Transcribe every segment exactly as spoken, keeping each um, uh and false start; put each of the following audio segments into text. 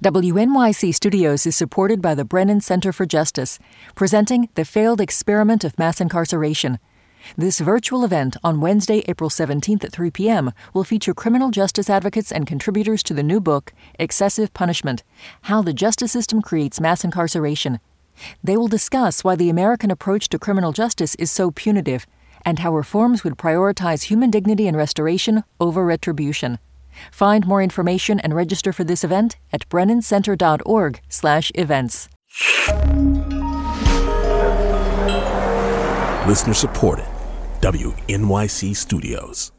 W N Y C Studios is supported by the Brennan Center for Justice, presenting The Failed Experiment of Mass Incarceration. This virtual event on Wednesday, April seventeenth at three p.m. will feature criminal justice advocates and contributors to the new book, Excessive Punishment: How the Justice System Creates Mass Incarceration. They will discuss why the American approach to criminal justice is so punitive, and how reforms would prioritize human dignity and restoration over retribution. Find more information and register for this event at brennancenter.org slash events. Listener supported. W N Y C Studios.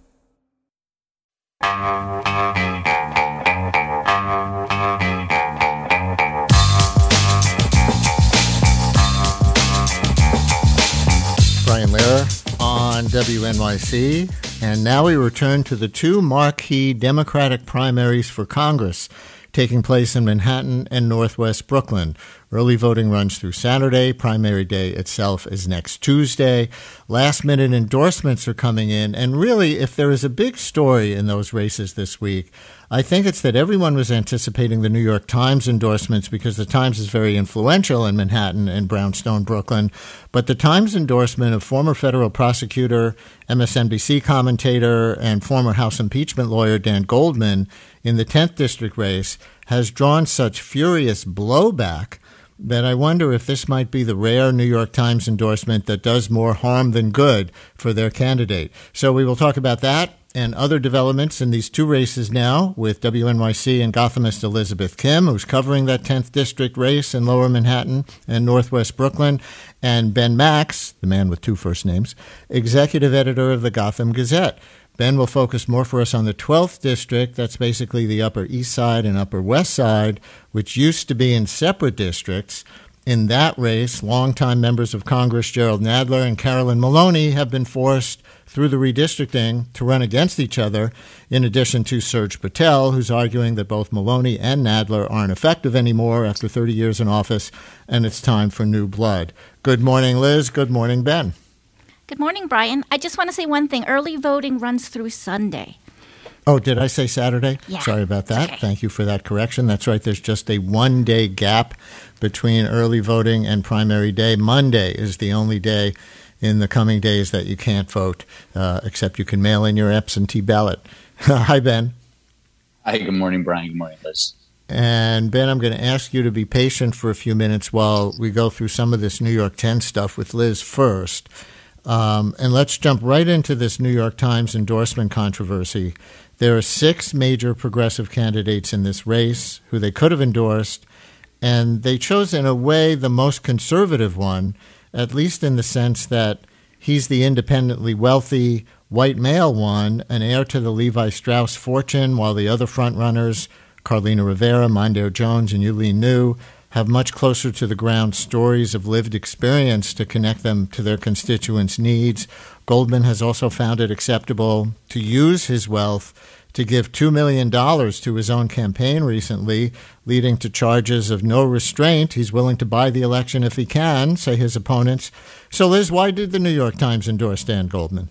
Brian Lehrer on W N Y C. And now we return to the two marquee Democratic primaries for Congress taking place in Manhattan and Northwest Brooklyn. Early voting runs through Saturday. Primary day itself is next Tuesday. Last-minute endorsements are coming in. And really, if there is a big story in those races this week, I think it's that everyone was anticipating the New York Times endorsements because the Times is very influential in Manhattan and Brownstone, Brooklyn. But the Times endorsement of former federal prosecutor, M S N B C commentator, and former House impeachment lawyer Dan Goldman in the tenth District race has drawn such furious blowback that I wonder if this might be the rare New York Times endorsement that does more harm than good for their candidate. So we will talk about that and other developments in these two races now with W N Y C and Gothamist Elizabeth Kim, who's covering that tenth District race in Lower Manhattan and Northwest Brooklyn, and Ben Max, the man with two first names, executive editor of the Gotham Gazette. Ben will focus more for us on the twelfth District. That's basically the Upper East Side and Upper West Side, which used to be in separate districts. In that race, longtime members of Congress Gerald Nadler and Carolyn Maloney have been forced through the redistricting to run against each other, in addition to Serge Patel, who's arguing that both Maloney and Nadler aren't effective anymore after thirty years in office, and it's time for new blood. Good morning, Liz. Good morning, Ben. Good morning, Brian. I just want to say one thing. Early voting runs through Sunday. Oh, did I say Saturday? Yeah. Sorry about that. Okay. Thank you for that correction. That's right. There's just a one-day gap between early voting and primary day. Monday is the only day in the coming days that you can't vote, uh, except you can mail in your absentee ballot. Hi, Ben. Hi, good morning, Brian. Good morning, Liz. And, Ben, I'm going to ask you to be patient for a few minutes while we go through some of this New York ten stuff with Liz first. Um, and let's jump right into this New York Times endorsement controversy. There are six major progressive candidates in this race who they could have endorsed, and they chose, in a way, the most conservative one, at least in the sense that he's the independently wealthy white male one, an heir to the Levi Strauss fortune, while the other frontrunners, Carlina Rivera, Mondaire Jones, and Yuh-Line Niou, have much closer to the ground stories of lived experience to connect them to their constituents' needs. Goldman has also found it acceptable to use his wealth to give two million dollars to his own campaign recently, leading to charges of no restraint. He's willing to buy the election if he can, say his opponents. So, Liz, why did the New York Times endorse Dan Goldman?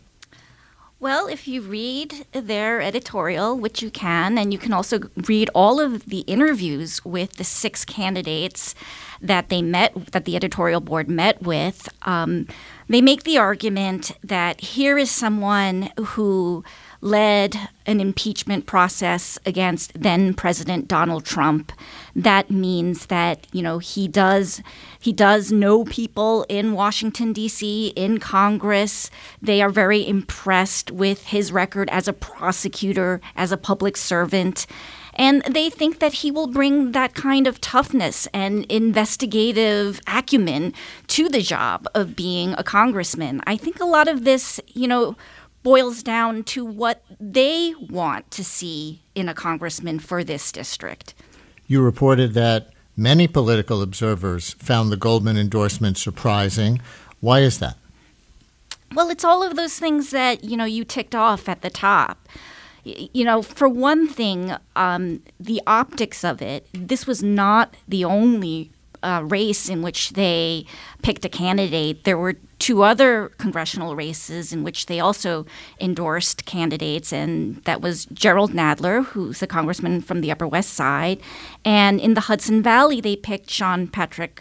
Well, if you read their editorial, which you can, and you can also read all of the interviews with the six candidates that they met, that the editorial board met with, um, they make the argument that here is someone who led an impeachment process against then President Donald Trump. That means that, you know, he does he does know people in Washington, D C, in Congress. They are very impressed with his record as a prosecutor, as a public servant. And they think that he will bring that kind of toughness and investigative acumen to the job of being a congressman. I think a lot of this, you know, boils down to what they want to see in a congressman for this district. You reported that many political observers found the Goldman endorsement surprising. Why is that? Well, it's all of those things that, you know, you ticked off at the top. You know, for one thing, um, the optics of it, this was not the only uh, race in which they picked a candidate, there were two other congressional races in which they also endorsed candidates, and that was Gerald Nadler, who's a congressman from the Upper West Side, and in the Hudson Valley, they picked Sean Patrick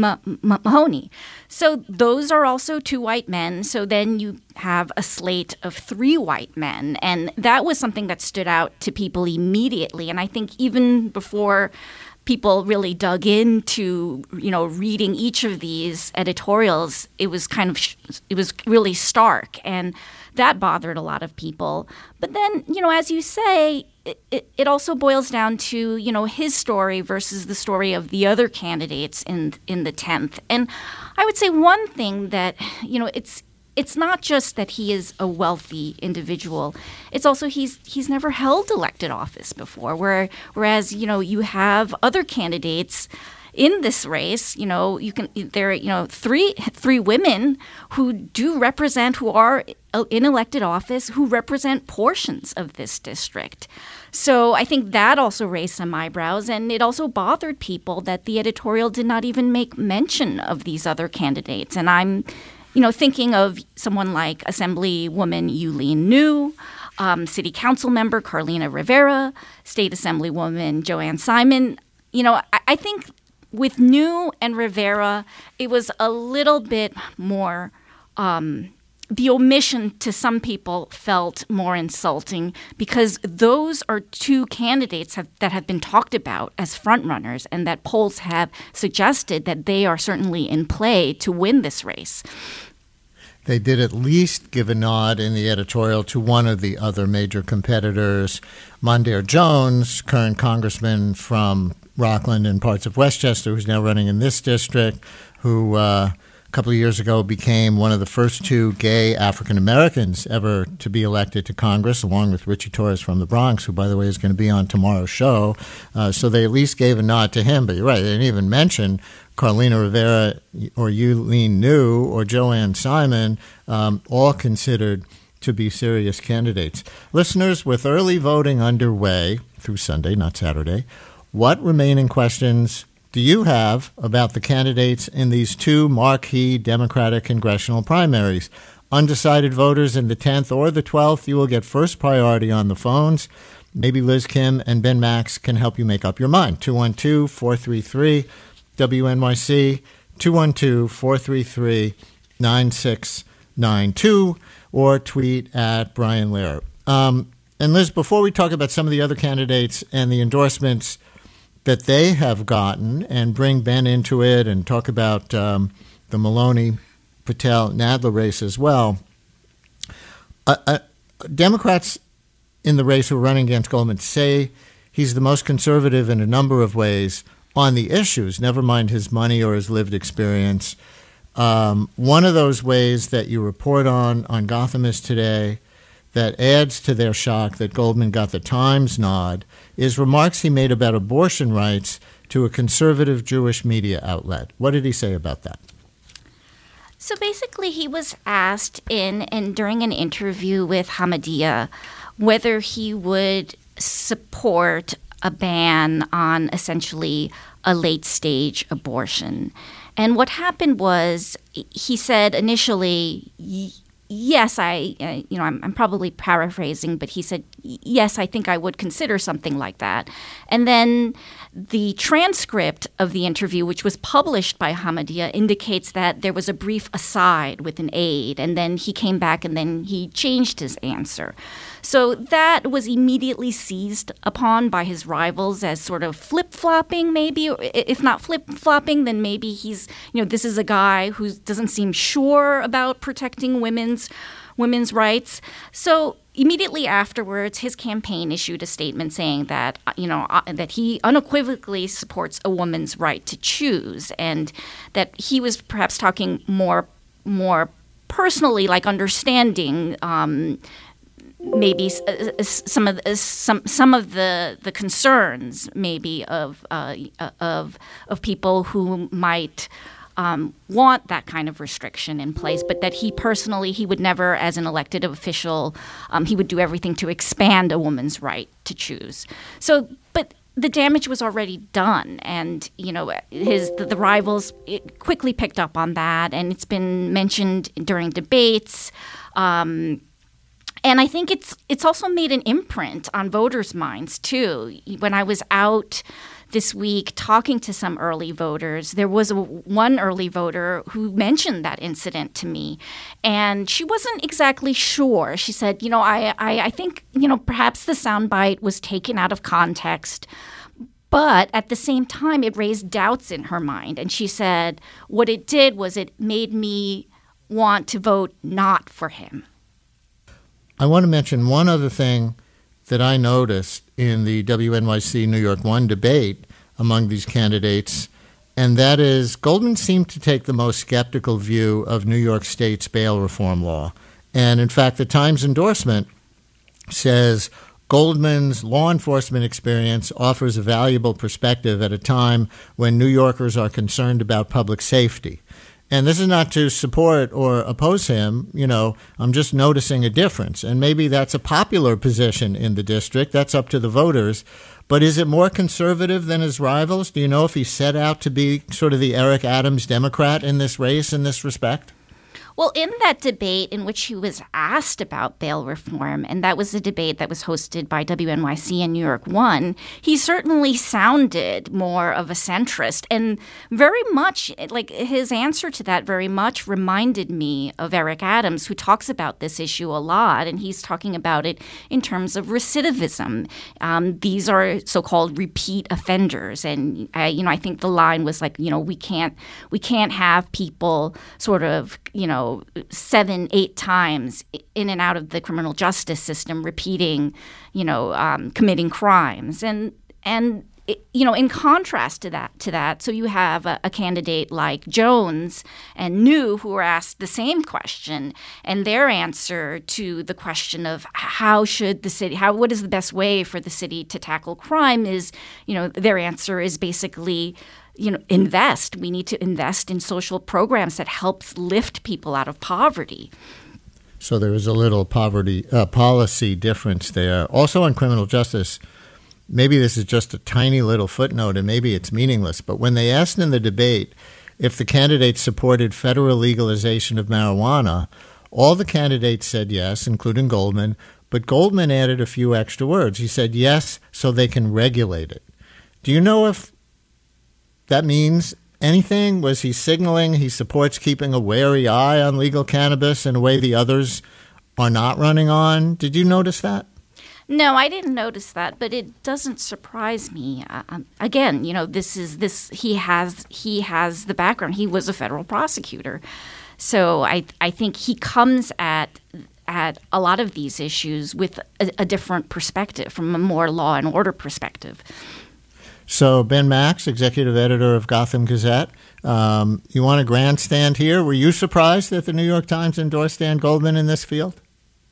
Mahoney. So those are also two white men. So then you have a slate of three white men. And that was something that stood out to people immediately. And I think even before people really dug into, you know, reading each of these editorials, it was kind of, it was really stark. And that bothered a lot of people. But then, you know, as you say, It, it also boils down to, you know, his story versus the story of the other candidates in in the tenth. And I would say one thing that, you know, it's it's not just that he is a wealthy individual. It's also he's he's never held elected office before, where whereas, you know, you have other candidates in this race, you know, you can there are, you know, three three women who do represent, who are in elected office, who represent portions of this district. So I think that also raised some eyebrows, and it also bothered people that the editorial did not even make mention of these other candidates. And I'm, you know, thinking of someone like Assemblywoman Yuh-Line Niou, um, City Council member Carlina Rivera, State Assemblywoman Joanne Simon. You know, I, I think with Niou and Rivera, it was a little bit more um, the omission to some people felt more insulting because those are two candidates have, that have been talked about as frontrunners and that polls have suggested that they are certainly in play to win this race. They did at least give a nod in the editorial to one of the other major competitors, Mondaire Jones, current congressman from Rockland and parts of Westchester, who's now running in this district, who uh, a couple of years ago became one of the first two gay African Americans ever to be elected to Congress, along with Richie Torres from the Bronx, who, by the way, is going to be on tomorrow's show. Uh, so they at least gave a nod to him. But you're right, they didn't even mention Carlina Rivera or Yuh-Line Niou or Joanne Simon, um, all considered to be serious candidates. Listeners, with early voting underway through Sunday, not Saturday, what remaining questions do you have about the candidates in these two marquee Democratic congressional primaries? Undecided voters in the tenth or the twelfth, you will get first priority on the phones. Maybe Liz Kim and Ben Max can help you make up your mind. two one two, four three three, W N Y C, two one two, four three three, nine six nine two, or tweet at Brian Lehrer. Um, and Liz, before we talk about some of the other candidates and the endorsements that they have gotten and bring Ben into it and talk about um, the Maloney-Patel-Nadler race as well, uh, uh, Democrats in the race who are running against Goldman say he's the most conservative in a number of ways on the issues, never mind his money or his lived experience. Um, one of those ways that you report on on Gothamist today that adds to their shock that Goldman got the Times nod is remarks he made about abortion rights to a conservative Jewish media outlet. What did he say about that? So basically he was asked in and during an interview with Hamadiyya whether he would support a ban on essentially a late-stage abortion. And what happened was he said initially, yes, I, uh, you know, I'm, I'm probably paraphrasing, but he said, yes, I think I would consider something like that. And then the transcript of the interview, which was published by Hamadiyya, indicates that there was a brief aside with an aide, and then he came back and then he changed his answer. So that was immediately seized upon by his rivals as sort of flip-flopping, maybe. If not flip-flopping, then maybe he's, you know, this is a guy who doesn't seem sure about protecting women's women's rights. So immediately afterwards, his campaign issued a statement saying that, you know, uh, that he unequivocally supports a woman's right to choose, and that he was perhaps talking more, more personally, like understanding. Um, Maybe uh, some of uh, some some of the, the concerns, maybe of uh, of of people who might um, want that kind of restriction in place, but that he personally he would never, as an elected official, um, he would do everything to expand a woman's right to choose. So, but the damage was already done, and you know his the, the rivals quickly picked up on that, and it's been mentioned during debates, um, and I think it's it's also made an imprint on voters' minds too. When I was out this week talking to some early voters, there was a, one early voter who mentioned that incident to me, and she wasn't exactly sure. She said, you know, I, I, I think, you know, perhaps the soundbite was taken out of context, but at the same time, it raised doubts in her mind. And she said what it did was it made me want to vote not for him. I want to mention one other thing that I noticed in the W N Y C New York One debate among these candidates, and that is Goldman seemed to take the most skeptical view of New York State's bail reform law. And in fact, the Times endorsement says Goldman's law enforcement experience offers a valuable perspective at a time when New Yorkers are concerned about public safety. And this is not to support or oppose him. You know, I'm just noticing a difference. And maybe that's a popular position in the district. That's up to the voters. But is it more conservative than his rivals? Do you know if he set out to be sort of the Eric Adams Democrat in this race in this respect? Well, in that debate in which he was asked about bail reform, and that was a debate that was hosted by W N Y C and New York One, he certainly sounded more of a centrist. And very much, like his answer to that very much reminded me of Eric Adams, who talks about this issue a lot. And he's talking about it in terms of recidivism. Um, these are so-called repeat offenders. And, uh, you know, I think the line was like, you know, we can't we can't have people sort of, you know, seven, eight times in and out of the criminal justice system, repeating, you know, um, committing crimes. And, and it, you know, in contrast to that, to that, so you have a, a candidate like Jones and New who were asked the same question, and their answer to the question of how should the city, how, what is the best way for the city to tackle crime is, you know, their answer is basically, you know, invest. We need to invest in social programs that helps lift people out of poverty. So there is a little poverty uh, policy difference there. Also on criminal justice, maybe this is just a tiny little footnote and maybe it's meaningless, but when they asked in the debate if the candidates supported federal legalization of marijuana, all the candidates said yes, including Goldman, but Goldman added a few extra words. He said yes, so they can regulate it. Do you know if that means anything? Was he signaling he supports keeping a wary eye on legal cannabis in a way the others are not running on? Did you notice that? No, I didn't notice that, but it doesn't surprise me. Uh, again, you know, this is this. He has he has the background. He was a federal prosecutor, so I I think he comes at at a lot of these issues with a, a different perspective, from a more law and order perspective. So Ben Max, executive editor of Gotham Gazette, um, you want to grandstand here? Were you surprised that the New York Times endorsed Dan Goldman in this field?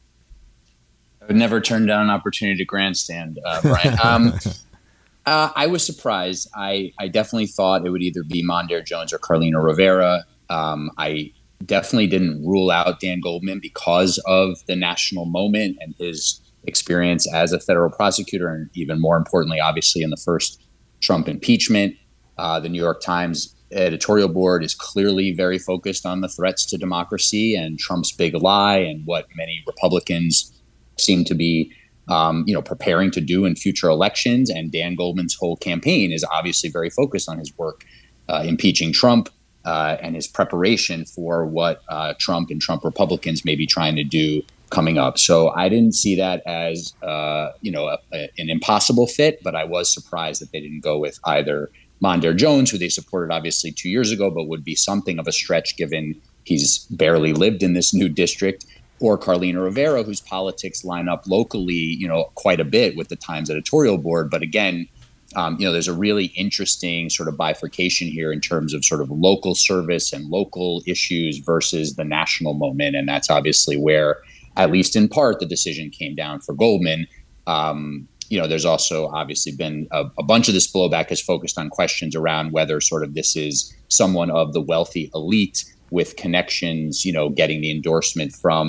I would never turn down an opportunity to grandstand, uh, Brian. Um, uh, I was surprised. I, I definitely thought it would either be Mondaire Jones or Carlina Rivera. Um, I definitely didn't rule out Dan Goldman because of the national moment and his experience as a federal prosecutor, and even more importantly, obviously, in the first Trump impeachment. Uh, the New York Times editorial board is clearly very focused on the threats to democracy and Trump's big lie and what many Republicans seem to be, um, you know, preparing to do in future elections. And Dan Goldman's whole campaign is obviously very focused on his work uh, impeaching Trump uh, and his preparation for what uh, Trump and Trump Republicans may be trying to do coming up. So I didn't see that as, uh, you know, a, a, an impossible fit, but I was surprised that they didn't go with either Mondaire Jones, who they supported obviously two years ago, but would be something of a stretch given he's barely lived in this new district, or Carlina Rivera, whose politics line up locally, you know, quite a bit with the Times editorial board. But again, um, you know, there's a really interesting sort of bifurcation here in terms of sort of local service and local issues versus the national moment. And that's obviously where, at least in part, the decision came down for Goldman. Um, you know, there's also obviously been a, a bunch of this blowback has focused on questions around whether sort of this is someone of the wealthy elite with connections, you know, getting the endorsement from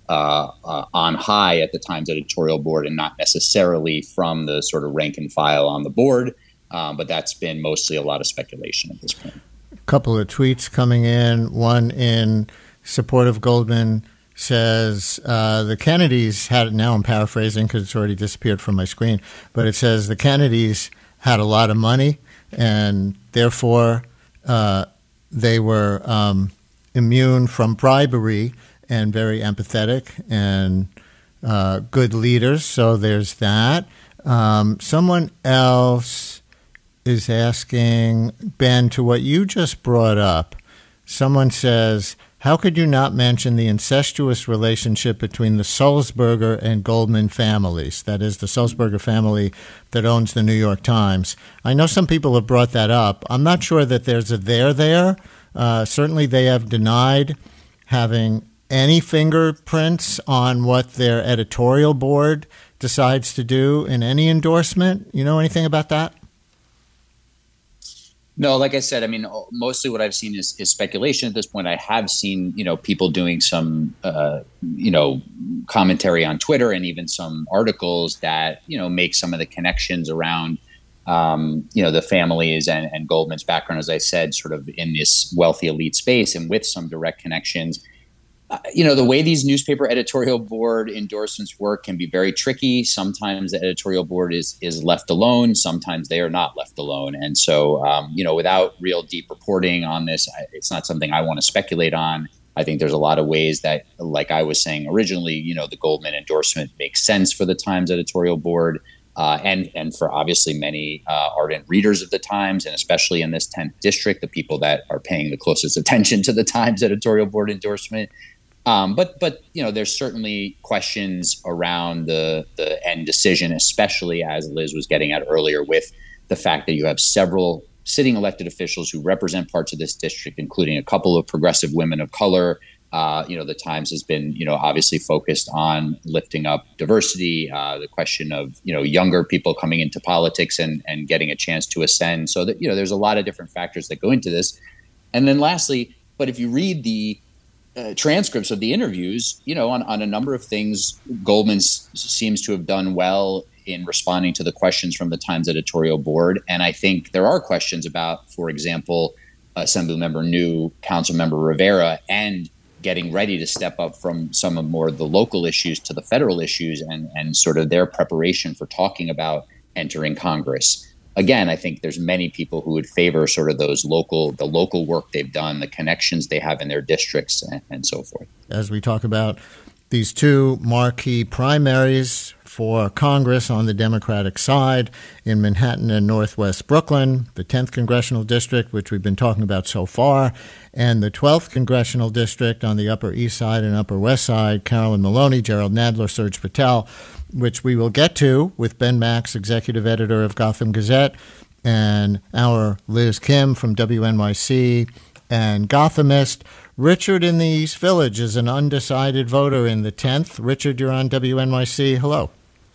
uh, uh, on high at the Times editorial board and not necessarily from the sort of rank and file on the board. Um, but that's been mostly a lot of speculation at this point. A couple of tweets coming in. One in support of Goldman says uh, the Kennedys had, now I'm paraphrasing because it's already disappeared from my screen, but it says the Kennedys had a lot of money and therefore uh, they were um, immune from bribery and very empathetic and uh, good leaders. So there's that. Um, someone else is asking, Ben, to what you just brought up. Someone says, how could you not mention the incestuous relationship between the Sulzberger and Goldman families? That is, the Sulzberger family that owns the New York Times. I know some people have brought that up. I'm not sure that there's a there there. Uh, certainly they have denied having any fingerprints on what their editorial board decides to do in any endorsement. You know anything about that? No, like I said, I mean, mostly what I've seen is, is speculation at this point. I have seen, you know, people doing some, uh, you know, commentary on Twitter and even some articles that, you know, make some of the connections around, um, you know, the families and, and Goldman's background, as I said, sort of in this wealthy elite space and with some direct connections. Uh, you know, the way these newspaper editorial board endorsements work can be very tricky. Sometimes the editorial board is is left alone. Sometimes they are not left alone. And so, um, you know, without real deep reporting on this, I, it's not something I want to speculate on. I think there's a lot of ways that, like I was saying originally, you know, the Goldman endorsement makes sense for the Times editorial board. Uh, and and for obviously many uh, ardent readers of the Times, and especially in this tenth district, the people that are paying the closest attention to the Times editorial board endorsement. Um, but, but you know, there's certainly questions around the, the end decision, especially as Liz was getting at earlier with the fact that you have several sitting elected officials who represent parts of this district, including a couple of progressive women of color. Uh, you know, the Times has been, you know, obviously focused on lifting up diversity, uh, the question of, you know, younger people coming into politics and, and getting a chance to ascend. So that, you know, there's a lot of different factors that go into this. And then lastly, but if you read the Uh, transcripts of the interviews, you know, on, on a number of things, Goldman s- seems to have done well in responding to the questions from the Times editorial board. And I think there are questions about, for example, Assemblymember New, Councilmember Rivera, and getting ready to step up from some of more of the local issues to the federal issues and, and sort of their preparation for talking about entering Congress. Again, I think there's many people who would favor sort of those local, the local work they've done, the connections they have in their districts, and, and so forth. As we talk about these two marquee primaries for Congress on the Democratic side in Manhattan and Northwest Brooklyn, the tenth Congressional District, which we've been talking about so far, and the twelfth Congressional District on the Upper East Side and Upper West Side, Carolyn Maloney, Gerald Nadler, Serge Patel, which we will get to with Ben Max, executive editor of Gotham Gazette, and our Liz Kim from W N Y C and Gothamist. Richard in the East Village is an undecided voter in the tenth. Richard, you're on W N Y C. Hello.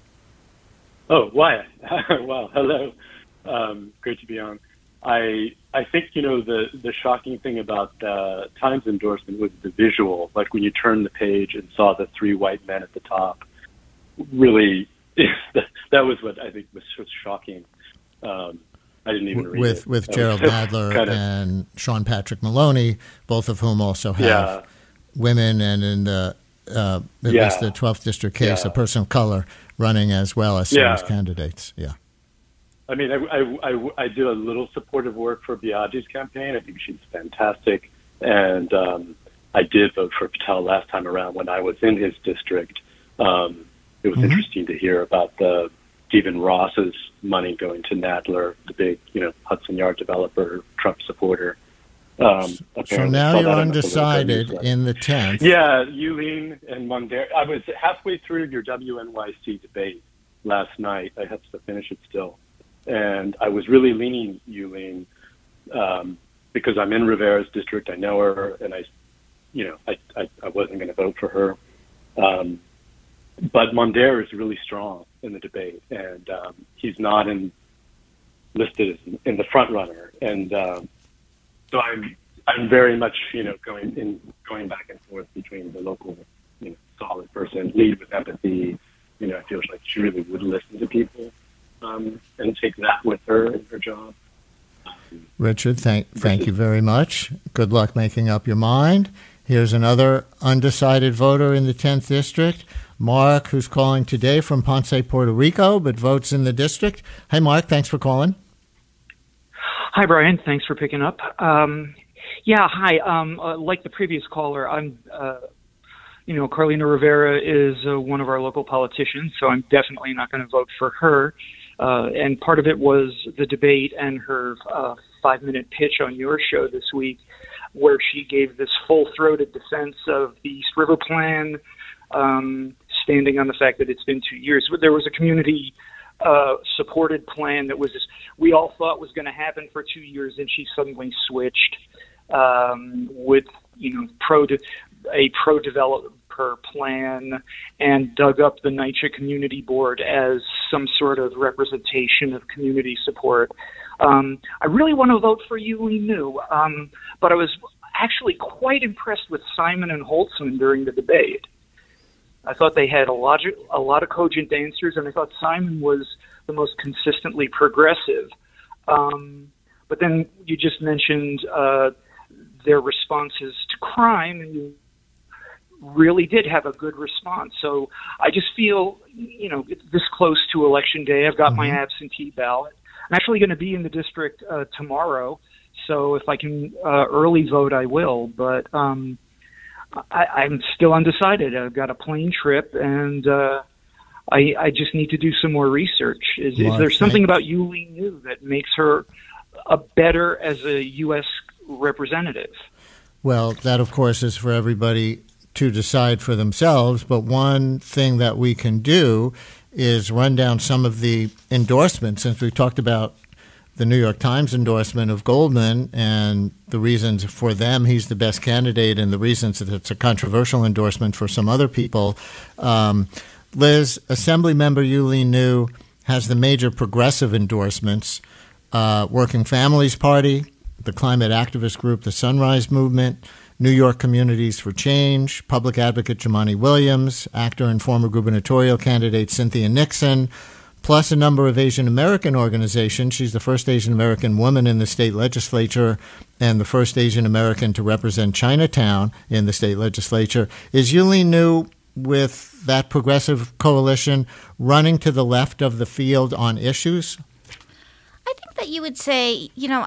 Oh, Wyatt. Wow. Hello. Um, great to be on. I I think, you know, the, the shocking thing about the Times endorsement was the visual, like when you turned the page and saw the three white men at the top. Really, that was what I think was so shocking. Um, I didn't even read with, it. With Gerald Nadler kind of, and Sean Patrick Maloney, both of whom also have yeah. women, and in the uh, at yeah. least the twelfth district case, yeah. a person of color running as well as serious yeah. candidates. Yeah. I mean, I, I, I, I did a little supportive work for Biaggi's campaign. I think she's fantastic. And um, I did vote for Patel last time around when I was in his district. Um, it was mm-hmm. interesting to hear about the Stephen Ross's money going to Nadler, the big, you know, Hudson Yard developer, Trump supporter. Um, so now you're undecided in the tenth. Yeah, Yuleen and Mondare. I was halfway through your W N Y C debate last night. I have to finish it still. And I was really leaning Yuleen um, because I'm in Rivera's district. I know her, and I, you know, I, I, I wasn't going to vote for her. Um, but Mondare is really strong in the debate, and um, he's not in, listed as in the front runner. And um, so I'm I'm very much, you know, going in going back and forth between the local, you know, solid person, lead with empathy. You know, it feels like she really would listen to people um, and take that with her in her job. Um, Richard, thank thank you very much. Good luck making up your mind. Here's another undecided voter in the tenth District, Mark, who's calling today from Ponce, Puerto Rico, but votes in the district. Hey, Mark, thanks for calling. Hi, Brian. Thanks for picking up. Um, yeah, hi. Um, uh, like the previous caller, I'm, uh, you know, Carlina Rivera is uh, one of our local politicians, so I'm definitely not going to vote for her. Uh, and part of it was the debate and her uh, five-minute pitch on your show this week, where she gave this full-throated defense of the East River Plan, um, standing on the fact that it's been two years. There was a community uh, supported plan that was we all thought was going to happen for two years, and she suddenly switched um, with you know pro de- a pro developer plan and dug up the NYCHA Community Board as some sort of representation of community support. Um, I really want to vote for Yuh-Line Niou, um, but I was actually quite impressed with Simon and Holtzman during the debate. I thought they had a lot, a lot of cogent answers, and I thought Simon was the most consistently progressive. Um, but then you just mentioned uh, their responses to crime, and you really did have a good response. So I just feel, you know, it's this close to Election Day. I've got mm-hmm. my absentee ballot. I'm actually going to be in the district uh, tomorrow, so if I can uh, early vote, I will. But um, I, I'm still undecided. I've got a plane trip, and uh, I, I just need to do some more research. Is, is there something about Yuh-Line Niou that makes her a better as a U S representative? Well, that, of course, is for everybody to decide for themselves. But one thing that we can do is run down some of the endorsements, since we talked about the New York Times endorsement of Goldman and the reasons for them he's the best candidate and the reasons that it's a controversial endorsement for some other people. Um, Liz, Assemblymember Yuh-Line Niou has the major progressive endorsements, uh, Working Families Party, the climate activist group, the Sunrise Movement, New York Communities for Change, public advocate Jumaane Williams, actor and former gubernatorial candidate Cynthia Nixon, plus a number of Asian American organizations. She's the first Asian American woman in the state legislature and the first Asian American to represent Chinatown in the state legislature. Is Yuh-Line Niou, with that progressive coalition, running to the left of the field on issues? I think that you would say, you know,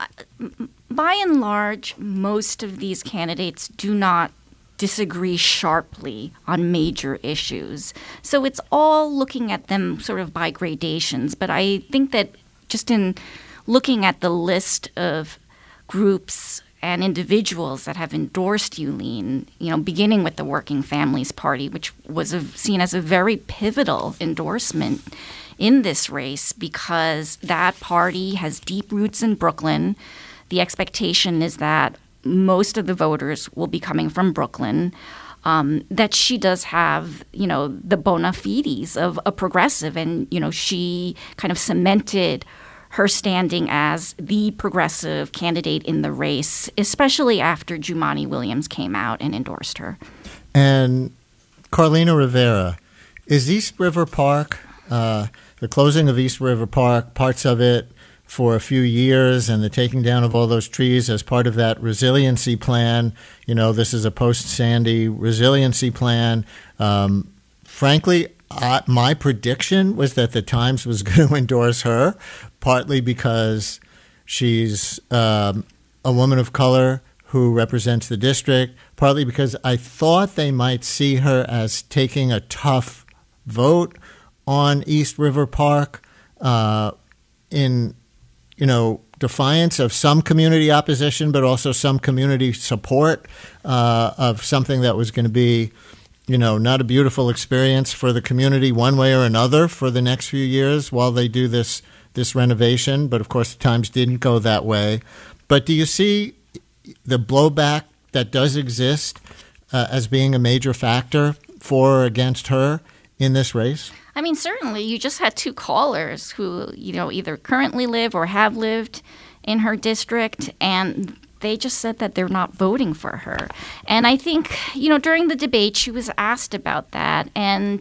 by and large, most of these candidates do not disagree sharply on major issues. So it's all looking at them sort of by gradations. But I think that just in looking at the list of groups and individuals that have endorsed Yuh-Line, you know, beginning with the Working Families Party, which was a, seen as a very pivotal endorsement in this race because that party has deep roots in Brooklyn. The expectation is that most of the voters will be coming from Brooklyn, um, that she does have, you know, the bona fides of a progressive. And, you know, she kind of cemented her standing as the progressive candidate in the race, especially after Jumaane Williams came out and endorsed her. And Carlina Rivera, is East River Park, uh, the closing of East River Park, parts of it for a few years, and the taking down of all those trees as part of that resiliency plan, you know, this is a post-Sandy resiliency plan. Um, frankly, I, my prediction was that the Times was going to endorse her, partly because she's um, a woman of color who represents the district, partly because I thought they might see her as taking a tough vote on East River Park uh, in, you know, defiance of some community opposition, but also some community support uh, of something that was going to be, you know, not a beautiful experience for the community one way or another for the next few years while they do this this renovation. But of course, the Times didn't go that way. But do you see the blowback that does exist uh, as being a major factor for or against her in this race? I mean, certainly, you just had two callers who, you know, either currently live or have lived in her district, and they just said that they're not voting for her. And I think, you know, during the debate, she was asked about that. And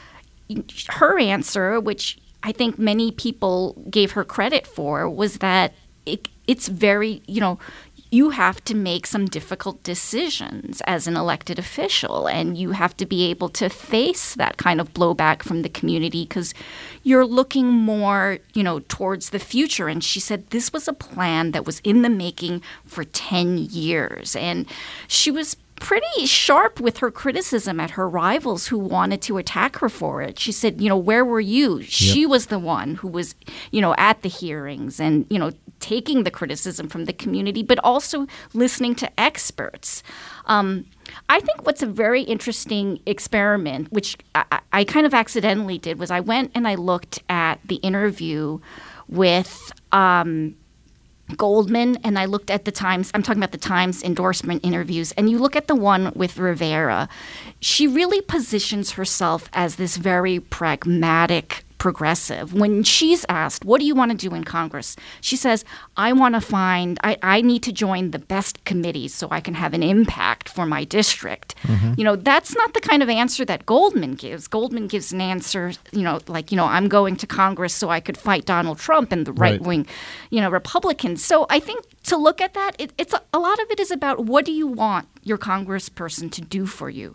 her answer, which I think many people gave her credit for, was that it, it's very, you know, you have to make some difficult decisions as an elected official, and you have to be able to face that kind of blowback from the community because you're looking more, you know, towards the future. And she said this was a plan that was in the making for ten years. And she was pretty sharp with her criticism at her rivals who wanted to attack her for it. She said, you know, where were you? Yep. She was the one who was, you know, at the hearings and, you know, taking the criticism from the community, but also listening to experts. Um, I think what's a very interesting experiment, which I, I kind of accidentally did, was I went and I looked at the interview with um, Goldman, and I looked at the Times. I'm talking about the Times endorsement interviews, and you look at the one with Rivera. She really positions herself as this very pragmatic progressive. When she's asked, what do you want to do in Congress? She says, I want to find, I, I need to join the best committees so I can have an impact for my district. Mm-hmm. You know, that's not the kind of answer that Goldman gives. Goldman gives an answer, you know, like, you know, I'm going to Congress so I could fight Donald Trump and the right-wing, right. you know, Republicans. So I think to look at that, it, it's a, a lot of it is about what do you want your congressperson to do for you?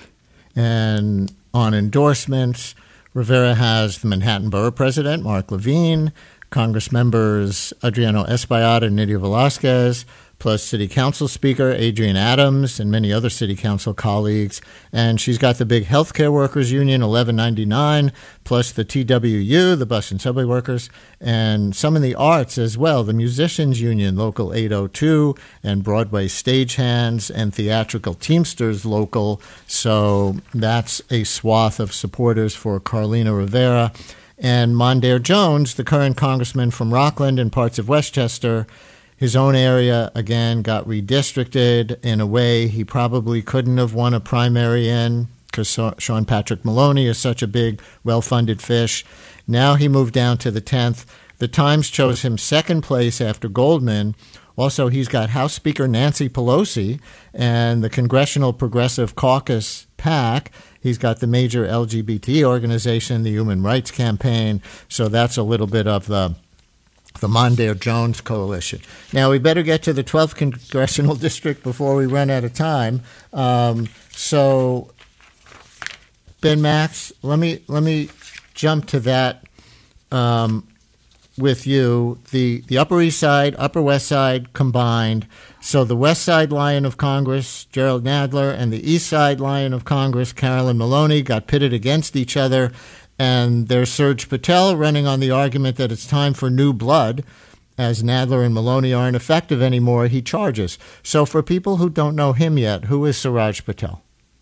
And on endorsements, Rivera has the Manhattan Borough President, Mark Levine, Congress members Adriano Espaillat and Nydia Velázquez, plus City Council Speaker Adrienne Adams and many other City Council colleagues. And she's got the big Healthcare Workers Union, eleven ninety-nine, plus the T W U, the Bus and Subway Workers, and some in the arts as well, the Musicians Union, Local eight oh two, and Broadway Stagehands and Theatrical Teamsters Local. So that's a swath of supporters for Carlina Rivera. And Mondaire Jones, the current congressman from Rockland and parts of Westchester, his own area, again, got redistricted in a way he probably couldn't have won a primary in because Sean Patrick Maloney is such a big, well-funded fish. Now he moved down to the tenth. The Times chose him second place after Goldman. Also, he's got House Speaker Nancy Pelosi and the Congressional Progressive Caucus PAC. He's got the major L G B T organization, the Human Rights Campaign. So that's a little bit of the the Mondaire Jones coalition. Now, we better get to the twelfth Congressional District before we run out of time. Um, so, Ben Max, let me let me jump to that um, with you. The, the Upper East Side, Upper West Side combined. So the West Side Lion of Congress, Gerald Nadler, and the East Side Lion of Congress, Carolyn Maloney, got pitted against each other. And there's Serge Patel running on the argument that it's time for new blood, as Nadler and Maloney aren't effective anymore, he charges. So for people who don't know him yet, who is Suraj Patel?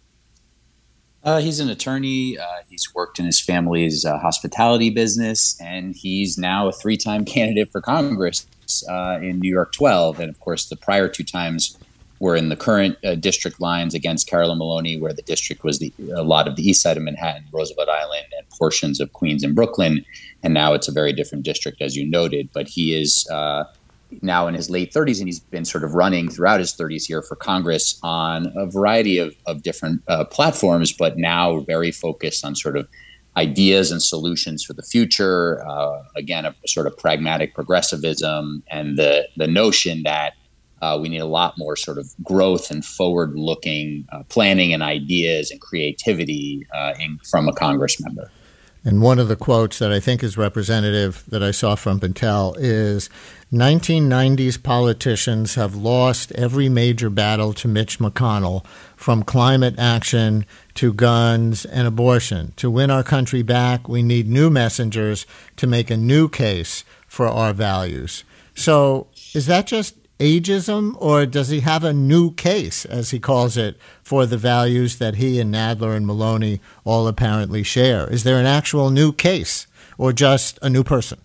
Uh, he's an attorney. Uh, he's worked in his family's uh, hospitality business, and he's now a three-time candidate for Congress uh, in New York twelve. And, of course, the prior two times were in the current uh, district lines against Carolyn Maloney, where the district was the, a lot of the east side of Manhattan, Roosevelt Island, and portions of Queens and Brooklyn. And now it's a very different district, as you noted. But he is uh, now in his late thirties, and he's been sort of running throughout his thirties here for Congress on a variety of, of different uh, platforms, but now very focused on sort of ideas and solutions for the future. Uh, again, a, a sort of pragmatic progressivism and the the notion that Uh, we need a lot more sort of growth and forward-looking uh, planning and ideas and creativity uh, in, from a Congress member. And one of the quotes that I think is representative that I saw from Patel is, nineteen nineties politicians have lost every major battle to Mitch McConnell, from climate action to guns and abortion. To win our country back, we need new messengers to make a new case for our values. So is that just ageism, or does he have a new case, as he calls it, for the values that he and Nadler and Maloney all apparently share? Is there an actual new case, or just a new person?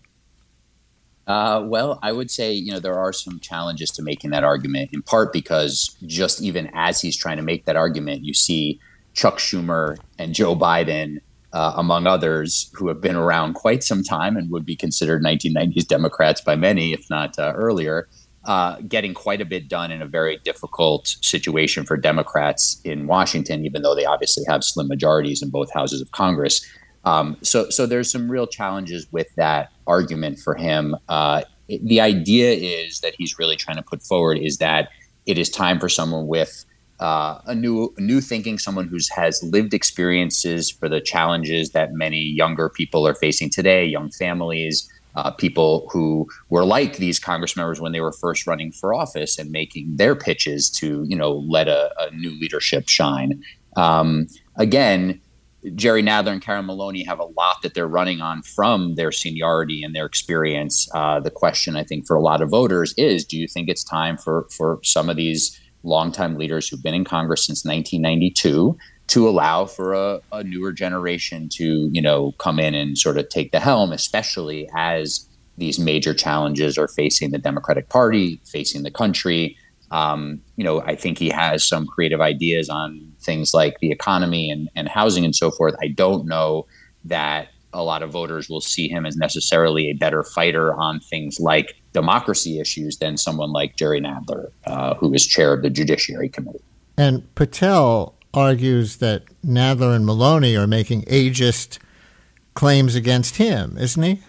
Uh, well, I would say, you know, there are some challenges to making that argument, in part because just even as he's trying to make that argument, you see Chuck Schumer and Joe Biden, uh, among others, who have been around quite some time and would be considered nineteen nineties Democrats by many, if not uh, earlier, uh, getting quite a bit done in a very difficult situation for Democrats in Washington, even though they obviously have slim majorities in both houses of Congress. Um, so, so there's some real challenges with that argument for him. Uh, it, the idea is that he's really trying to put forward is that it is time for someone with uh, a new, a new thinking, someone who has lived experiences for the challenges that many younger people are facing today, young families, uh, people who were like these Congress members when they were first running for office and making their pitches to, you know, let a, a new leadership shine. Um, again, Jerry Nadler and Carolyn Maloney have a lot that they're running on from their seniority and their experience. Uh, the question, I think, for a lot of voters is, do you think it's time for, for some of these longtime leaders who've been in Congress since nineteen ninety-two to allow for a, a newer generation to, you know, come in and sort of take the helm, especially as these major challenges are facing the Democratic Party, facing the country? Um, you know, I think he has some creative ideas on things like the economy and, and housing and so forth. I don't know that a lot of voters will see him as necessarily a better fighter on things like democracy issues than someone like Jerry Nadler, uh, who is chair of the Judiciary Committee. And Patel argues that Nadler and Maloney are making ageist claims against him, isn't he?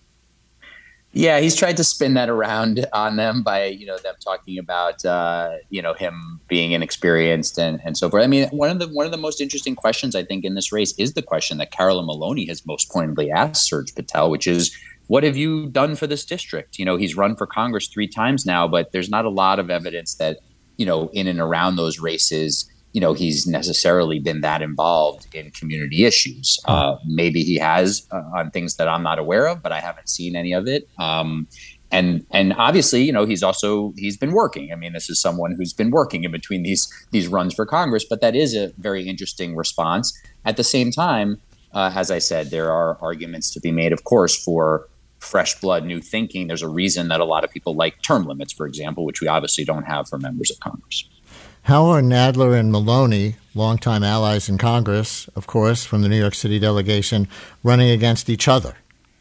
Yeah, he's tried to spin that around on them by, you know, them talking about, uh, you know, him being inexperienced and, and so forth. I mean, one of the one of the most interesting questions, I think, in this race is the question that Carolyn Maloney has most pointedly asked Serge Patel, which is, what have you done for this district? You know, he's run for Congress three times now, but there's not a lot of evidence that, you know, in and around those races, you know, he's necessarily been that involved in community issues. Uh, maybe he has uh, on things that I'm not aware of, but I haven't seen any of it. Um, and and obviously, you know, he's also he's been working. I mean, this is someone who's been working in between these these runs for Congress. But that is a very interesting response. At the same time, uh, as I said, there are arguments to be made, of course, for fresh blood, new thinking. There's a reason that a lot of people like term limits, for example, which we obviously don't have for members of Congress. How are Nadler and Maloney, longtime allies in Congress, of course, from the New York City delegation, running against each other?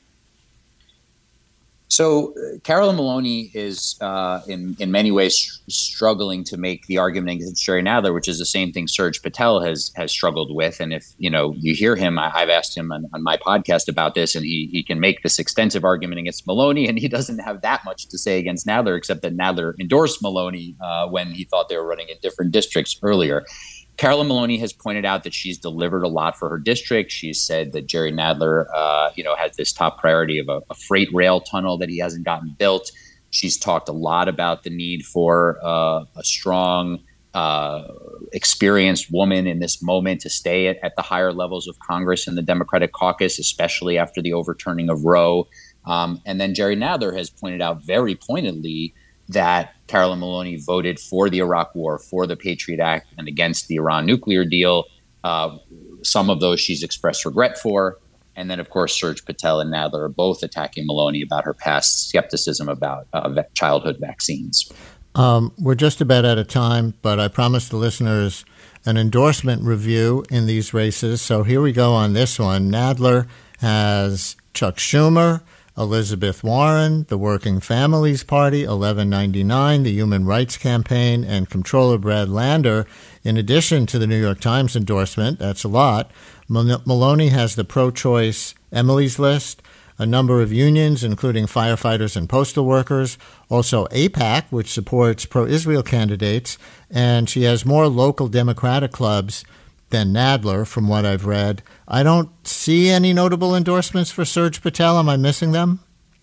So uh, Carolyn Maloney is, uh, in in many ways, sh- struggling to make the argument against Jerry Nadler, which is the same thing Serge Patel has has struggled with. And if you know you hear him, I, I've asked him on, on my podcast about this, and he he can make this extensive argument against Maloney, and he doesn't have that much to say against Nadler, except that Nadler endorsed Maloney uh, when he thought they were running in different districts earlier. Carolyn Maloney has pointed out that she's delivered a lot for her district. She's said that Jerry Nadler, uh, you know, has this top priority of a, a freight rail tunnel that he hasn't gotten built. She's talked a lot about the need for uh, a strong, uh, experienced woman in this moment to stay at, at the higher levels of Congress and the Democratic caucus, especially after the overturning of Roe. Um, and then Jerry Nadler has pointed out very pointedly that Carolyn Maloney voted for the Iraq War, for the Patriot Act, and against the Iran nuclear deal. Uh, some of those she's expressed regret for. And then, of course, Serge Patel and Nadler are both attacking Maloney about her past skepticism about uh, childhood vaccines. Um, we're just about out of time, but I promised the listeners an endorsement review in these races. So here we go on this one. Nadler has Chuck Schumer, Elizabeth Warren, the Working Families Party, eleven ninety-nine, the Human Rights Campaign, and Comptroller Brad Lander. In addition to the New York Times endorsement, that's a lot, Mal- Maloney has the pro-choice Emily's List, a number of unions, including firefighters and postal workers, also AIPAC, which supports pro-Israel candidates, and she has more local Democratic clubs than Nadler, from what I've read. I don't see any notable endorsements for Serge Patel. Am I missing them?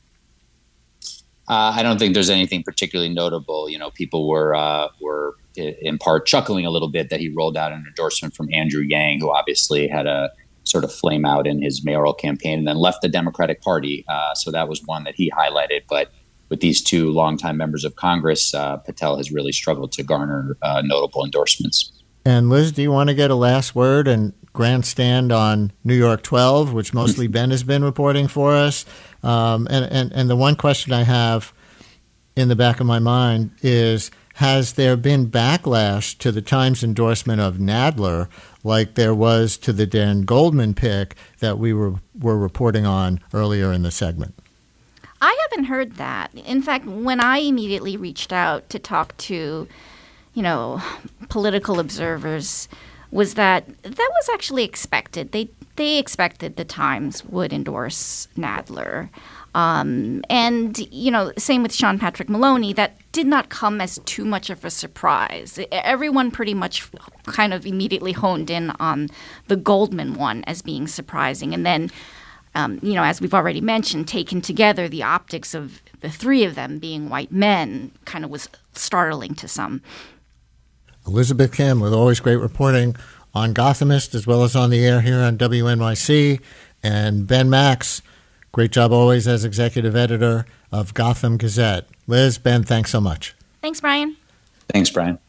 Uh, I don't think there's anything particularly notable. You know, people were uh, were in part chuckling a little bit that he rolled out an endorsement from Andrew Yang, who obviously had a sort of flame out in his mayoral campaign and then left the Democratic Party. Uh, so that was one that he highlighted. But with these two longtime members of Congress, uh, Patel has really struggled to garner uh, notable endorsements. And Liz, do you want to get a last word and grandstand on New York twelve, which mostly Ben has been reporting for us? Um, and, and, and the one question I have in the back of my mind is, has there been backlash to the Times endorsement of Nadler like there was to the Dan Goldman pick that we were, were reporting on earlier in the segment? I haven't heard that. In fact, when I immediately reached out to talk to, you know, political observers, was that that was actually expected. They they expected the Times would endorse Nadler. Um, and, you know, same with Sean Patrick Maloney, that did not come as too much of a surprise. Everyone pretty much kind of immediately honed in on the Goldman one as being surprising. And then, um, you know, as we've already mentioned, taken together, the optics of the three of them being white men kind of was startling to some. Elizabeth Kim with always great reporting on Gothamist as well as on the air here on W N Y C. And Ben Max, great job always as executive editor of Gotham Gazette. Liz, Ben, thanks so much. Thanks, Brian. Thanks, Brian.